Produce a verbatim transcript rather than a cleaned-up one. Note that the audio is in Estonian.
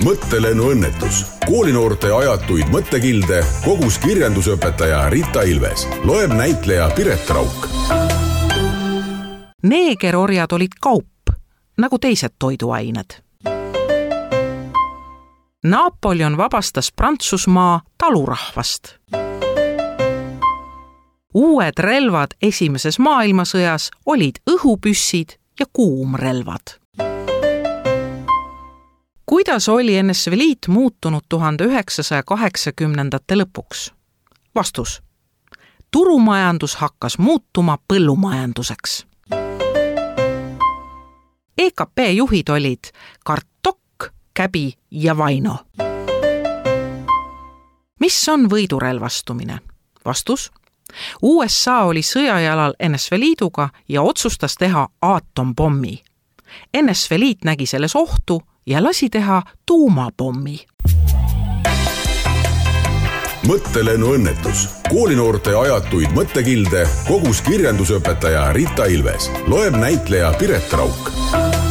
mõttelennuõnnetus. Koolinoorte ajatuid mõttekilde kogus kirjandusõpetaja Rita Ilves. Loeb näitleja Piret Rauk. Neegerorjad olid kaup, nagu teised toiduained. Napoleon vabastas Prantsusmaa talurahvast. Uued relvad esimeses maailmasõjas olid õhupüssid ja kuumrelvad. Kuidas oli N S V Liit muutunud tuhande üheksasaja kaheksakümnendate lõpuks? Vastus. Turumajandus hakkas muutuma põllumajanduseks. E K P juhid olid Kartok, Käbi ja Vaino. Mis on võidurelvastumine? Vastus. U S A oli sõjajalal N S V Liiduga ja otsustas teha aatompommi. N S V Liit nägi selles ohtu ja lasi teha tuumapommi. Mõttelennuõnnetus. Koolinoorte ajatuid mõttekilde kogus kirjandusõpetaja Rita Ilves. Loeb näitleja Piret Rauk.